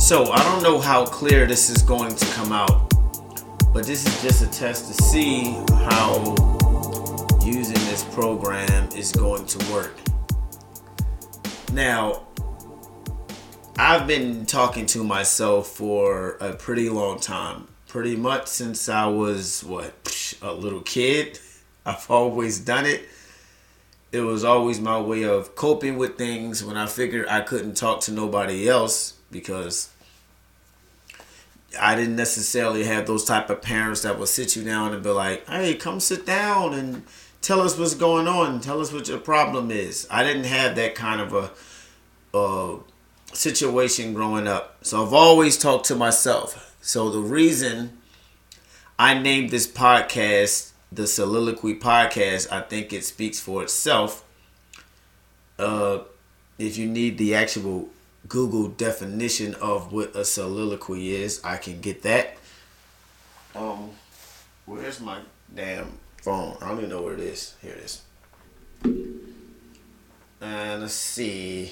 So I don't know how clear this is going to come out, but this is just a test to see how using this program is going to work. Now, I've been talking to myself for a pretty long time, pretty much since I was, a little kid. I've always done it. It was always my way of coping with things when I figured I couldn't talk to nobody else because I didn't necessarily have those type of parents that would sit you down and be like, hey, come sit down and tell us what's going on. Tell us what your problem is. I didn't have that kind of a situation growing up. So I've always talked to myself. So the reason I named this podcast the Soliloquy Podcast, I think it speaks for itself. If you need the actual Google definition of what a soliloquy is, I can get that. Where's my damn phone? I don't even know where it is. Here it is. And let's see.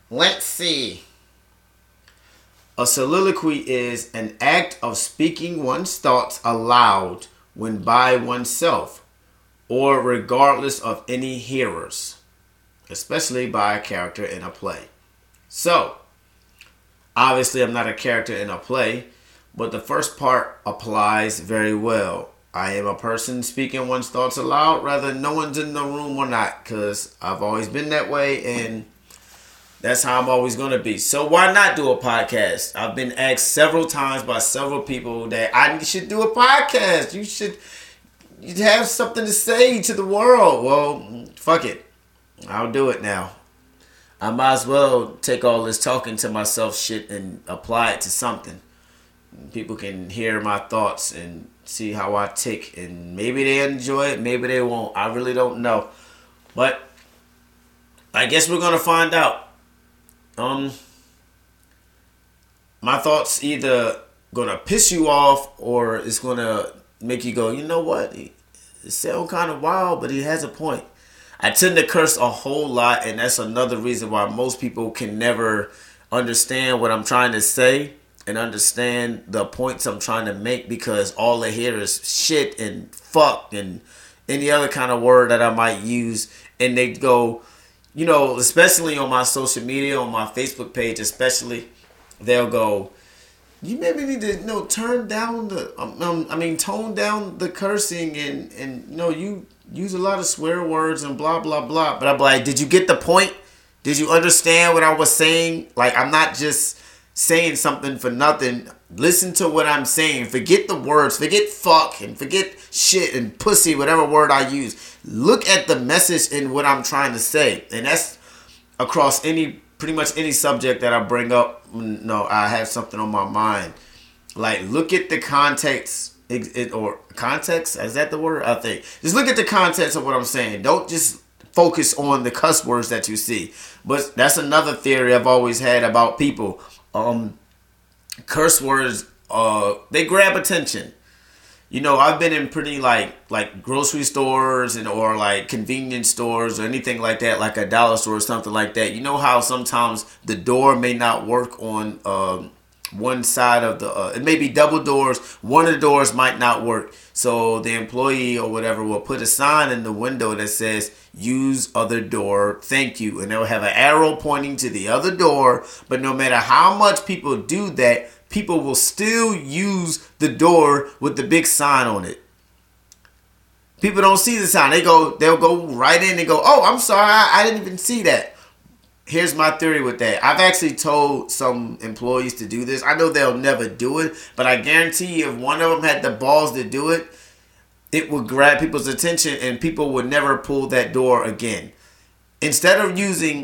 A soliloquy is an act of speaking one's thoughts aloud when by oneself or regardless of any hearers, especially by a character in a play. So, obviously I'm not a character in a play, but the first part applies very well. I am a person speaking one's thoughts aloud, whether no one's in the room or not, because I've always been that way, and that's how I'm always going to be. So why not do a podcast? I've been asked several times by several people that I should do a podcast. You'd have something to say to the world. Well, fuck it. I'll do it now. I might as well take all this talking to myself shit and apply it to something. People can hear my thoughts and see how I tick. And maybe they enjoy it, maybe they won't. I really don't know. But I guess we're going to find out. My thoughts either going to piss you off or it's going to make you go, you know what? It sounds kind of wild, but he has a point. I tend to curse a whole lot, and that's another reason why most people can never understand what I'm trying to say and understand the points I'm trying to make, because all they hear is shit and fuck and any other kind of word that I might use, and they go, you know, especially on my social media, on my Facebook page especially, they'll go, you maybe need to, tone down the cursing and you use a lot of swear words and blah, blah, blah. But I'm like, did you get the point? Did you understand what I was saying? Like, I'm not just saying something for nothing. Listen to what I'm saying. Forget the words. Forget fuck and forget shit and pussy, whatever word I use. Look at the message in what I'm trying to say. And that's across pretty much any subject that I bring up. No, I have something on my mind. Like, look at the context. Or context? Is that the word? I think. Just look at the context of what I'm saying. Don't just focus on the cuss words that you see. But that's another theory I've always had about people. Curse words, they grab attention. I've been in pretty like grocery stores or like convenience stores or anything like that, like a dollar store or something like that. You know how sometimes the door may not work on one side of it may be double doors. One of the doors might not work. So the employee or whatever will put a sign in the window that says, use other door, thank you. And they'll have an arrow pointing to the other door. But no matter how much people do that, people will still use the door with the big sign on it. People don't see the sign. They'll go right in and go, oh, I'm sorry, I didn't even see that. Here's my theory with that. I've actually told some employees to do this. I know they'll never do it, but I guarantee you if one of them had the balls to do it, it would grab people's attention and people would never pull that door again. Instead of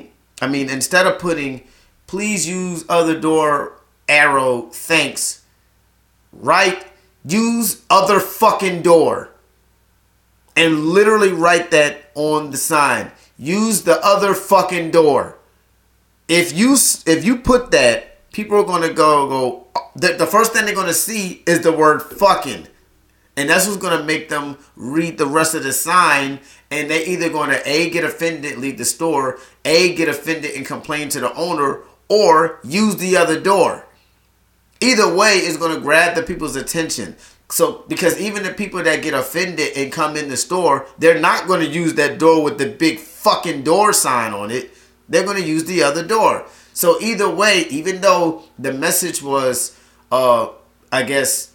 putting, please use other door, arrow, thanks, right? Use other fucking door. And literally write that on the sign. Use the other fucking door. If you put that, people are gonna go. The first thing they're gonna see is the word fucking, and that's what's gonna make them read the rest of the sign. And they're either gonna get offended, leave the store, get offended and complain to the owner, or use the other door. either way, it's going to grab the people's attention. So, because even the people that get offended and come in the store, they're not going to use that door with the big fucking door sign on it. They're going to use the other door. So either way, even though the message was, I guess,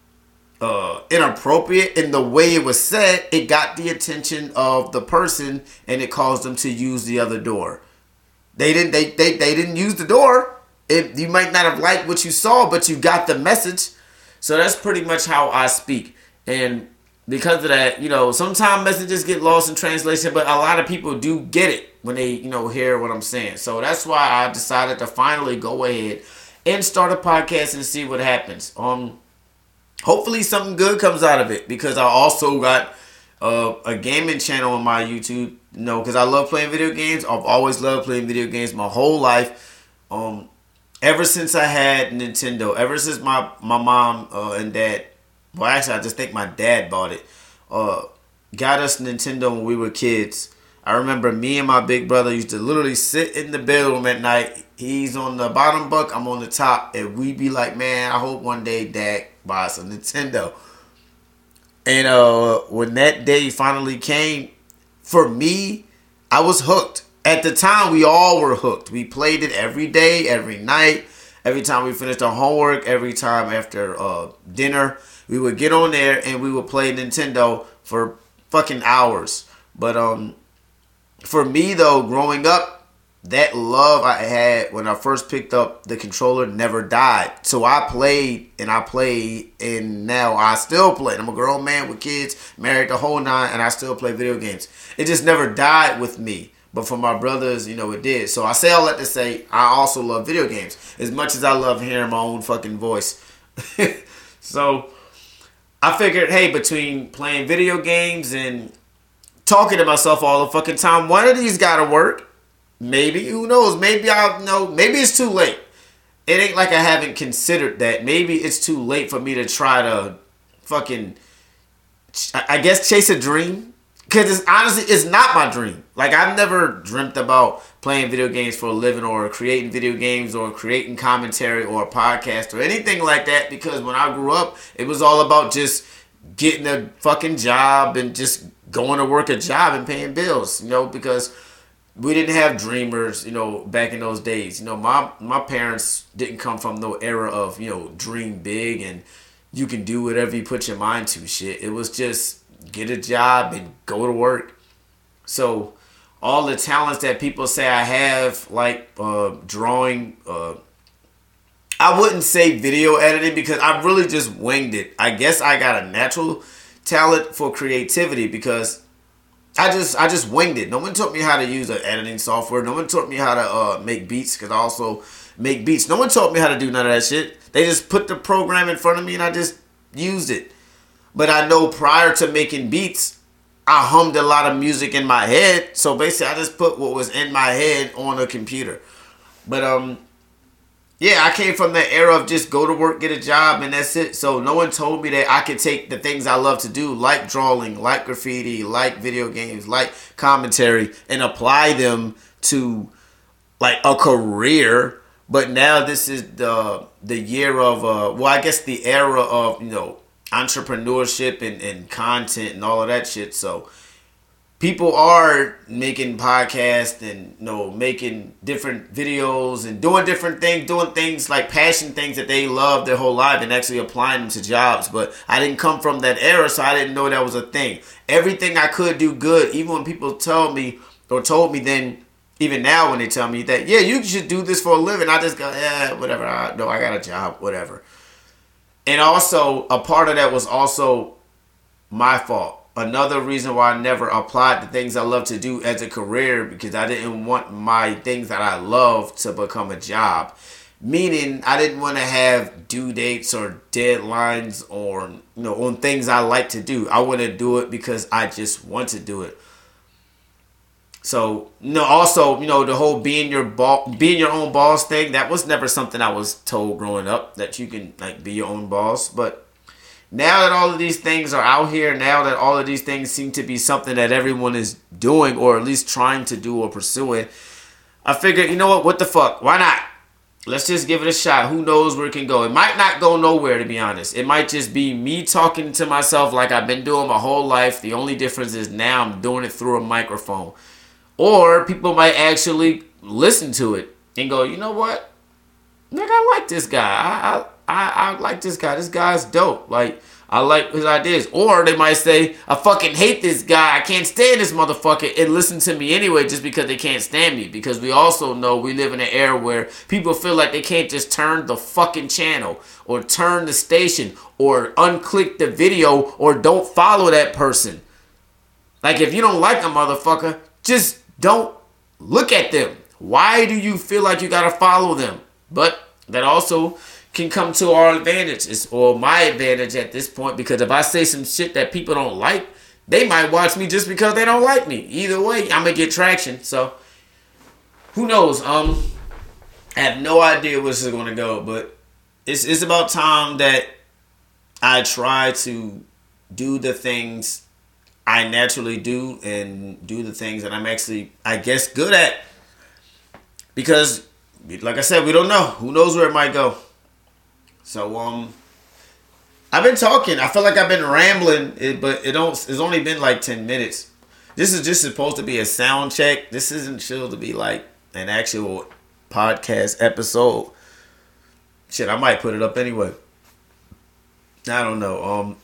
inappropriate in the way it was said, it got the attention of the person and it caused them to use the other door. They didn't use the door. You might not have liked what you saw, but you got the message. So that's pretty much how I speak. And because of that, sometimes messages get lost in translation, but a lot of people do get it when they, hear what I'm saying. So that's why I decided to finally go ahead and start a podcast and see what happens. Hopefully something good comes out of it, because I also got a gaming channel on my YouTube, because I love playing video games. I've always loved playing video games my whole life. Ever since I had Nintendo, ever since my mom and dad, well, actually, I just think my dad bought it, got us Nintendo when we were kids. I remember me and my big brother used to literally sit in the bedroom at night. He's on the bottom bunk, I'm on the top, and we'd be like, man, I hope one day Dad buys a Nintendo. And when that day finally came, for me, I was hooked. At the time, we all were hooked. We played it every day, every night, every time we finished our homework, every time after dinner. We would get on there and we would play Nintendo for fucking hours. But for me, though, growing up, that love I had when I first picked up the controller never died. So I played, and now I still play. I'm a grown man with kids, married the whole nine, and I still play video games. It just never died with me. But for my brothers, it did. So I say all that to say, I also love video games as much as I love hearing my own fucking voice. So I figured, hey, between playing video games and talking to myself all the fucking time, one of these gotta work. Maybe, who knows? Maybe maybe it's too late. It ain't like I haven't considered that. Maybe it's too late for me to try to fucking, I guess, chase a dream. Because honestly, it's not my dream. Like, I've never dreamt about playing video games for a living or creating video games or creating commentary or a podcast or anything like that. Because when I grew up, it was all about just getting a fucking job and just going to work a job and paying bills, because we didn't have dreamers, back in those days. My parents didn't come from no era of, dream big and you can do whatever you put your mind to shit. It was just get a job and go to work. So all the talents that people say I have, like drawing, I wouldn't say video editing because I really just winged it. I guess I got a natural talent for creativity because I just winged it. No one taught me how to use an editing software. No one taught me how to make beats because I also make beats. No one taught me how to do none of that shit. They just put the program in front of me and I just used it. But I know prior to making beats, I hummed a lot of music in my head. So basically, I just put what was in my head on a computer. But yeah, I came from that era of just go to work, get a job, and that's it. So no one told me that I could take the things I love to do, like drawing, like graffiti, like video games, like commentary, and apply them to like a career. But now this is the year of I guess the era of entrepreneurship and content and all of that shit. So people are making podcasts and making different videos and doing different things, doing things like passion things that they love their whole life and actually applying them to jobs. But I didn't come from that era, so I didn't know that was a thing. Everything I could do good, even when people told me then, even now when they tell me that, yeah, you should do this for a living, I just go, whatever. I got a job, whatever. And also, a part of that was also my fault. Another reason why I never applied the things I love to do as a career because I didn't want my things that I love to become a job. Meaning, I didn't want to have due dates or deadlines or, on things I like to do. I want to do it because I just want to do it. So, also, the whole being your own boss thing, that was never something I was told growing up, that you can be your own boss. But now that all of these things are out here, now that all of these things seem to be something that everyone is doing or at least trying to do or pursuing, I figured, what the fuck? Why not? let's just give it a shot. Who knows where it can go? It might not go nowhere, to be honest. It might just be me talking to myself like I've been doing my whole life. The only difference is now I'm doing it through a microphone. Or people might actually listen to it and go, you know what? Nigga, I like this guy. I like this guy. This guy's dope. Like, I like his ideas. Or they might say, I fucking hate this guy. I can't stand this motherfucker, and listen to me anyway just because they can't stand me. Because we also know we live in an era where people feel like they can't just turn the fucking channel or turn the station or unclick the video or don't follow that person. Like, if you don't like a motherfucker, just don't look at them. Why do you feel like you gotta follow them? But that also can come to our advantage, or my advantage at this point, because if I say some shit that people don't like, they might watch me just because they don't like me. Either way, I'm gonna get traction. So who knows? I have no idea where this is gonna go, but it's about time that I try to do the things I naturally do and do the things that I'm actually, I guess, good at. Because, like I said, we don't know. Who knows where it might go? So, I've been talking. I feel like I've been rambling, but it's only been like 10 minutes. This is just supposed to be a sound check. This isn't sure to be like an actual podcast episode. Shit, I might put it up anyway. I don't know.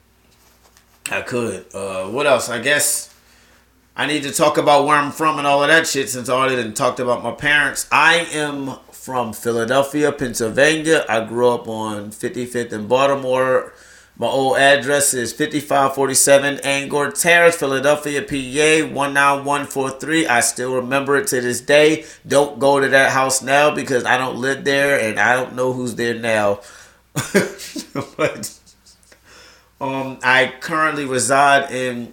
I could. What else? I guess I need to talk about where I'm from and all of that shit, since I already done talked about my parents. I am from Philadelphia, Pennsylvania. I grew up on 55th and Baltimore. My old address is 5547 Angor Terrace, Philadelphia, PA 19143. I still remember it to this day. Don't go to that house now because I don't live there and I don't know who's there now. But I currently reside in,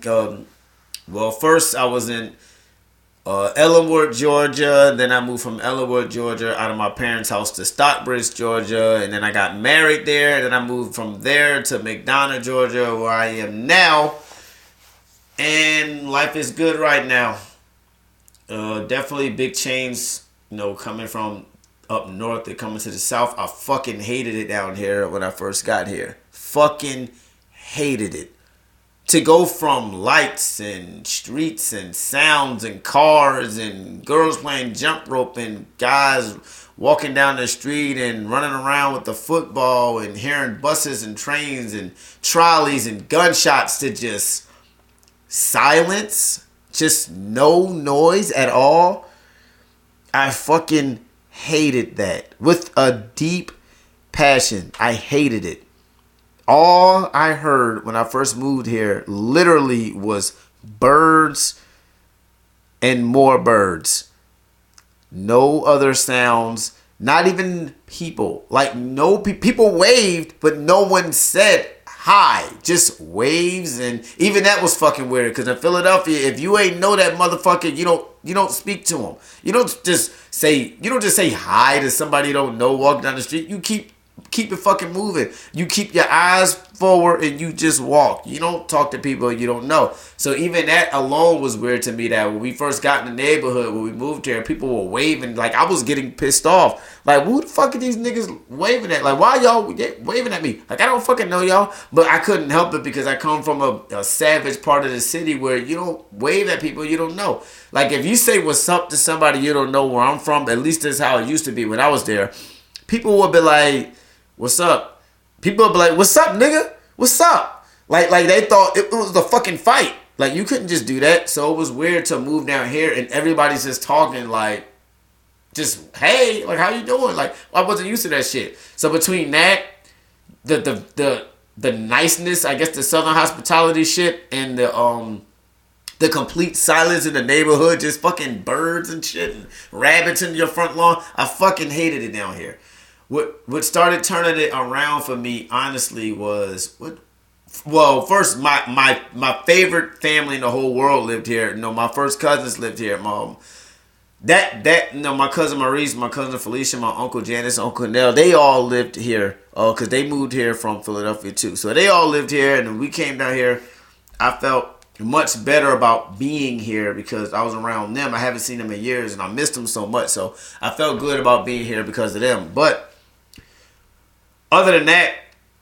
first I was in Ellenwood, Georgia. Then I moved from Ellenwood, Georgia, out of my parents' house to Stockbridge, Georgia. And then I got married there. And then I moved from there to McDonough, Georgia, where I am now. And life is good right now. Definitely big change, coming from up north and coming to the south. I fucking hated it down here when I first got here. Fucking hated it. To go from lights and streets and sounds and cars and girls playing jump rope and guys walking down the street and running around with the football and hearing buses and trains and trolleys and gunshots to just silence, just no noise at all. I fucking hated that with a deep passion. I hated it. All I heard when I first moved here literally was birds and more birds. No other sounds, not even people. Like, no people waved, but no one said hi. Just waves, and even that was fucking weird, because in Philadelphia, if you ain't know that motherfucker, you don't speak to him. You don't just say hi to somebody you don't know walking down the street. You keep it fucking moving. You keep your eyes forward and you just walk. You don't talk to people you don't know. So even that alone was weird to me, that when we first got in the neighborhood, when we moved here, people were waving. Like, I was getting pissed off. Like, who the fuck are these niggas waving at? Like, why y'all waving at me? Like, I don't fucking know y'all. But I couldn't help it because I come from a savage part of the city where you don't wave at people you don't know. Like, if you say what's up to somebody you don't know where I'm from, at least that's how it used to be when I was there, people would be like, what's up? People would be like, what's up, nigga? What's up? Like they thought it was the fucking fight. Like, you couldn't just do that. So it was weird to move down here and everybody's just talking like, just, hey, like, how you doing? Like, I wasn't used to that shit. So between that, the niceness, I guess the Southern hospitality shit, and the complete silence in the neighborhood, just fucking birds and shit and rabbits in your front lawn, I fucking hated it down here. What started turning it around for me, honestly, was first my favorite family in the whole world lived here. My first cousins lived here. My cousin Maurice, my cousin Felicia, my uncle Janice, Uncle Nell, they all lived here. Because they moved here from Philadelphia too. So they all lived here, and when we came down here, I felt much better about being here because I was around them. I haven't seen them in years and I missed them so much. So I felt good about being here because of them. But other than that,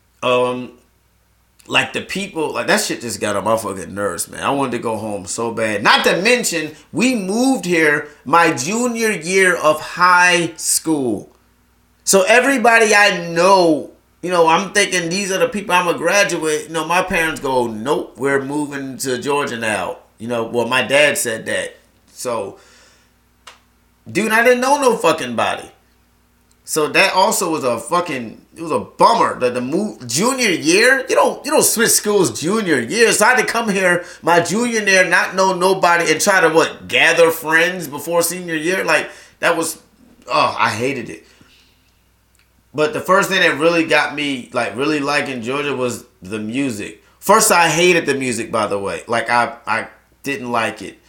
like the people, like that shit just got on my fucking nerves, man. I wanted to go home so bad. Not to mention, we moved here my junior year of high school. So everybody I know, I'm thinking these are the people I'm a graduate. My parents go, nope, we're moving to Georgia now. Well, my dad said that. So, dude, I didn't know no fucking body. So that also was it was a bummer. The move junior year, you don't switch schools junior year. So I had to come here my junior year, not know nobody, and try to gather friends before senior year. Like that was, I hated it. But the first thing that really got me really liking Georgia was the music. First, I hated the music, by the way. Like I didn't like it.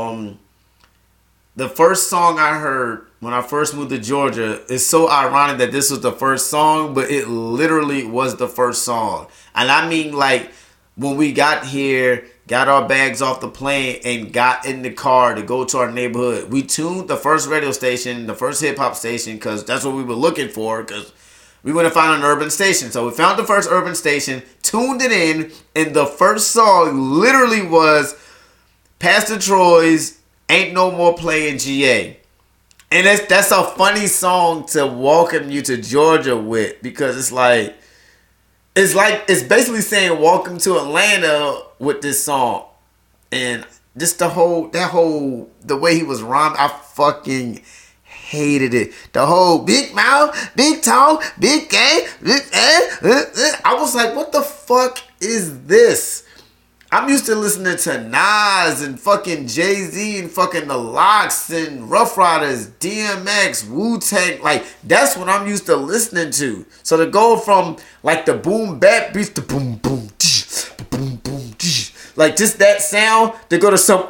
The first song I heard when I first moved to Georgia, it's so ironic that this was the first song, but it literally was the first song. And I mean, when we got here, got our bags off the plane, and got in the car to go to our neighborhood, we tuned the first radio station, the first hip-hop station, because that's what we were looking for, because we went to find an urban station. So we found the first urban station, tuned it in, and the first song literally was Pastor Troy's Ain't No More Playing GA. And that's a funny song to welcome you to Georgia with, because it's basically saying welcome to Atlanta with this song. And just the way he was rhyming, I fucking hated it. The whole big mouth, big talk, big game, I was like, what the fuck is this? I'm used to listening to Nas and fucking Jay-Z and fucking The Lox and Rough Riders, DMX, Wu-Tang. Like, that's what I'm used to listening to. So to go from, the boom bap beats to boom, boom, boom, boom, like, just that sound, to go to some...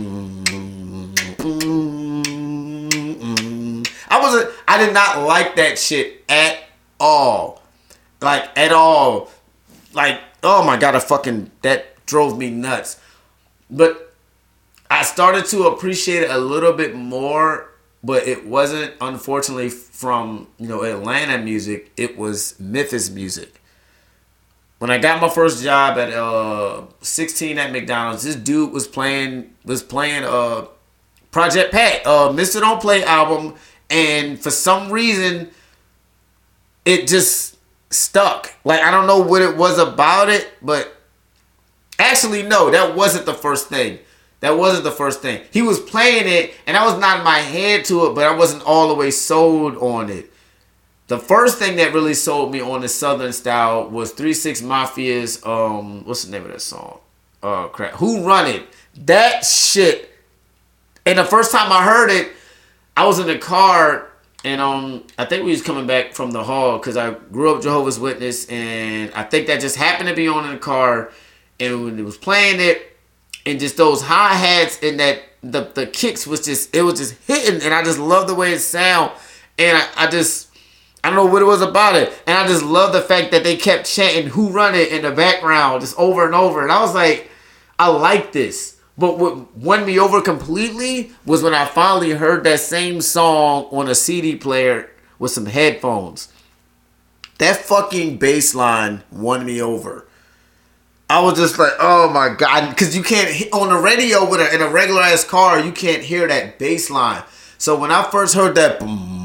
I did not like that shit at all. At all. Oh my God, that drove me nuts. But I started to appreciate it a little bit more, but it wasn't, unfortunately, from Atlanta music. It was Memphis music. When I got my first job at 16 at McDonald's, this dude was playing Project Pat, Mr. Don't Play album, and for some reason it just stuck. I don't know what it was about it, but actually, no, that wasn't the first thing. He was playing it, and I was nodding my head to it, but I wasn't all the way sold on it. The first thing that really sold me on the Southern style was 3 6 Mafia's, what's the name of that song? Who Run It? That shit. And the first time I heard it, I was in the car, and I think we was coming back from the hall, because I grew up Jehovah's Witness, and I think that just happened to be on in the car. And when it was playing it, and just those hi-hats and that the kicks was just hitting, and I just love the way it sound. And I don't know what it was about it. And I just love the fact that they kept chanting Who Run It in the background just over and over. And I was like, I like this. But what won me over completely was when I finally heard that same song on a CD player with some headphones. That fucking bass line won me over. I was just like, oh my God. Because you can't, on the radio in a regular ass car, you can't hear that bass line. So when I first heard that,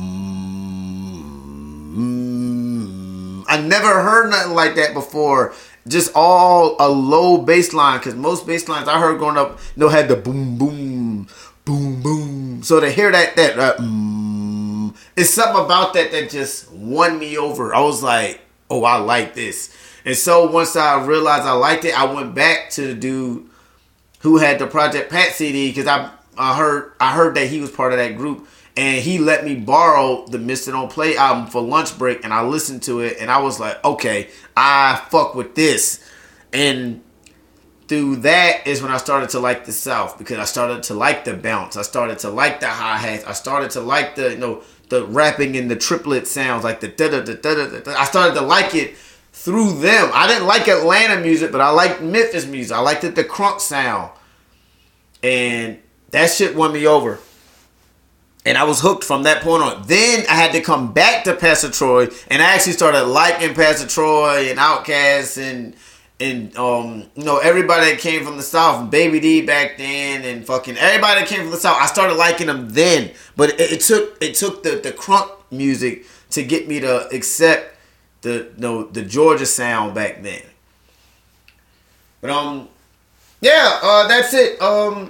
I never heard nothing like that before. Just all a low bass line. Because most bass lines I heard growing up, had the boom, boom, boom, boom. So to hear that it's something about that just won me over. I was like, oh, I like this. And so once I realized I liked it, I went back to the dude who had the Project Pat CD, because I heard that he was part of that group, and he let me borrow the Mr. Don't Play album for lunch break, and I listened to it, and I was like, okay, I fuck with this. And through that is when I started to like the South, because I started to like the bounce, I started to like the hi-hats, I started to like the rapping and the triplet sounds, like the da da da da da. I started to like it through them. I didn't like Atlanta music, but I liked Memphis music. I liked the crunk sound. And that shit won me over. And I was hooked from that point on. Then I had to come back to Pastor Troy, and I actually started liking Pastor Troy and Outkast and everybody that came from the South, Baby D back then, and fucking everybody that came from the South. I started liking them then, but it took the crunk music to get me to accept the Georgia sound back then. But that's it.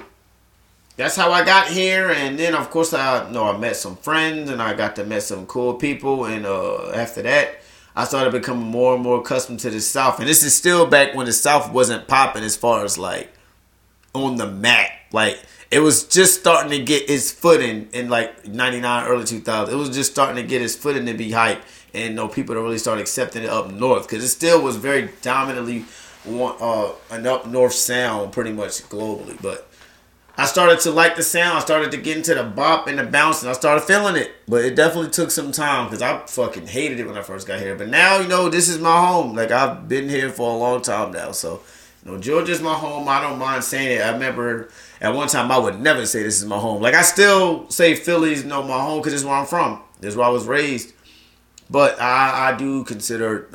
That's how I got here, and then of course I met some friends, and I got to meet some cool people, and after that I started becoming more and more accustomed to the South. And this is still back when the South wasn't popping as far as like on the map. Like it was just starting to get its footing in like 99, early 2000. It was just starting to get its footing to be hype, and people to really start accepting it up north, because it still was very dominantly an up north sound pretty much globally. But I started to like the sound. I started to get into the bop and the bounce, and I started feeling it. But it definitely took some time, because I fucking hated it when I first got here. But now, this is my home. Like, I've been here for a long time now. So, Georgia's my home. I don't mind saying it. I remember at one time I would never say this is my home. Like, I still say Philly's my home, because it's where I'm from. It's where I was raised. But I do consider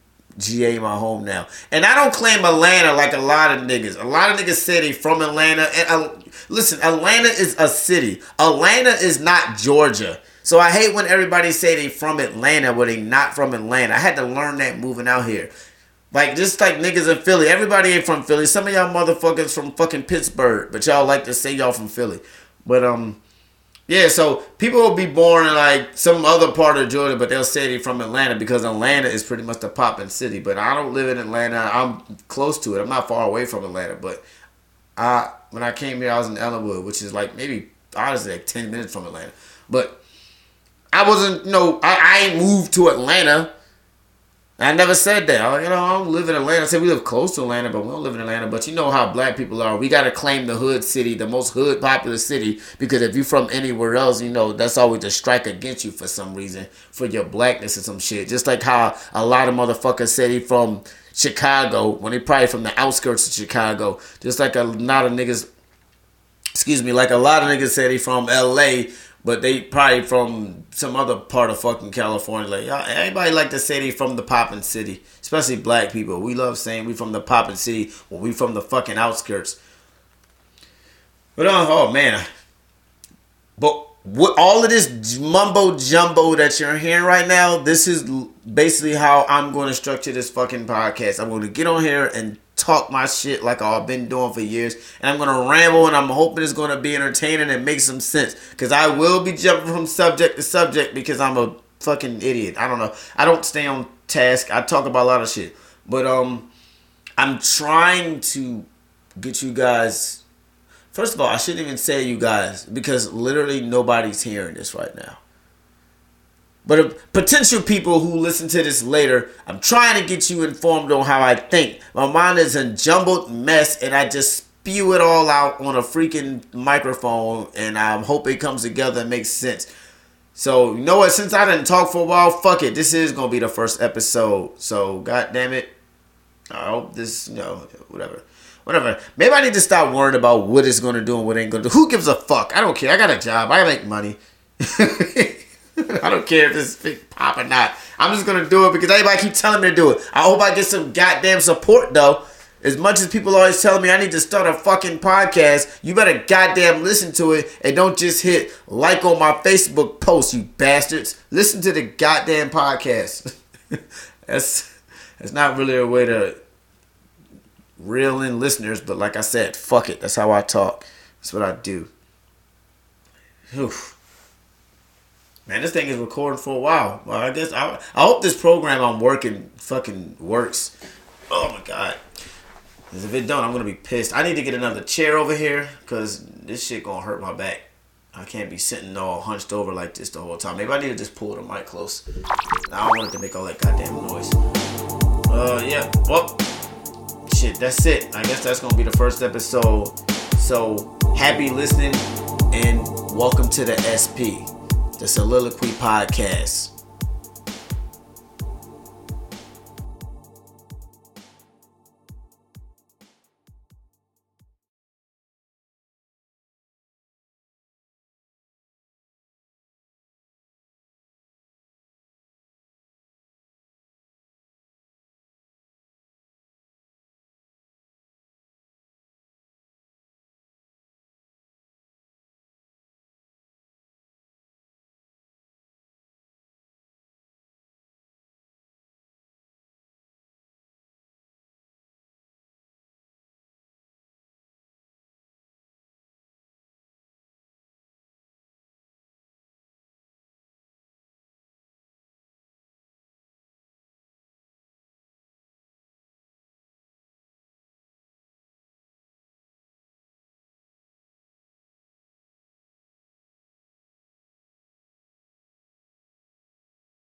GA my home now. And I don't claim Atlanta like a lot of niggas. A lot of niggas say they from Atlanta. And listen, Atlanta is a city. Atlanta is not Georgia. So I hate when everybody say they from Atlanta when they not from Atlanta. I had to learn that moving out here. Like, just like niggas in Philly. Everybody ain't from Philly. Some of y'all motherfuckers from fucking Pittsburgh. But y'all like to say y'all from Philly. But, yeah, so people will be born in like some other part of Georgia, but they'll say they're from Atlanta, because Atlanta is pretty much the poppin' city. But I don't live in Atlanta. I'm close to it. I'm not far away from Atlanta. But when I came here, I was in Ellenwood, which is like maybe, honestly, like 10 minutes from Atlanta. But I wasn't, I ain't moved to Atlanta. I never said that. I don't live in Atlanta. I said we live close to Atlanta, but we don't live in Atlanta. But you know how black people are. We got to claim the hood city, the most hood popular city, because if you're from anywhere else, that's always a strike against you for some reason, for your blackness or some shit. Just like how a lot of motherfuckers say they from Chicago when they probably from the outskirts of Chicago. Just like a lot of niggas say they from LA, but they probably from some other part of fucking California. Like, everybody like to say they from the poppin' city. Especially black people. We love saying we from the poppin' city when we from the fucking outskirts. But, oh man. But with all of this mumbo jumbo that you're hearing right now, this is basically how I'm going to structure this fucking podcast. I'm going to get on here and talk my shit like I've been doing for years, and I'm gonna ramble, and I'm hoping it's gonna be entertaining and make some sense, because I will be jumping from subject to subject, because I'm a fucking idiot. I don't know, I don't stay on task. I talk about a lot of shit, but I'm trying to get you guys. First of all, I shouldn't even say you guys, because literally nobody's hearing this right now. But potential people who listen to this later, I'm trying to get you informed on how I think. My mind is a jumbled mess, and I just spew it all out on a freaking microphone, and I hope it comes together and makes sense. So, you know what? Since I didn't talk for a while, fuck it. This is going to be the first episode. So, god damn it. I hope this, whatever. Maybe I need to stop worrying about what it's going to do and what it ain't going to do. Who gives a fuck? I don't care. I got a job. I make money. I don't care if this big pop or not. I'm just going to do it because everybody keep telling me to do it. I hope I get some goddamn support, though. As much as people always telling me I need to start a fucking podcast, you better goddamn listen to it and don't just hit like on my Facebook post, you bastards. Listen to the goddamn podcast. That's not really a way to reel in listeners, but like I said, fuck it. That's how I talk. That's what I do. Oof. Man, this thing is recording for a while. Well, I guess I hope this program I'm working fucking works. Oh my god. Because if it don't, I'm going to be pissed. I need to get another chair over here because this shit going to hurt my back. I can't be sitting all hunched over like this the whole time. Maybe I need to just pull the mic close. I don't want it to make all that goddamn noise. Yeah. Well, shit, that's it. I guess that's going to be the first episode. So, happy listening and welcome to the SP, the Soliloquy Podcast.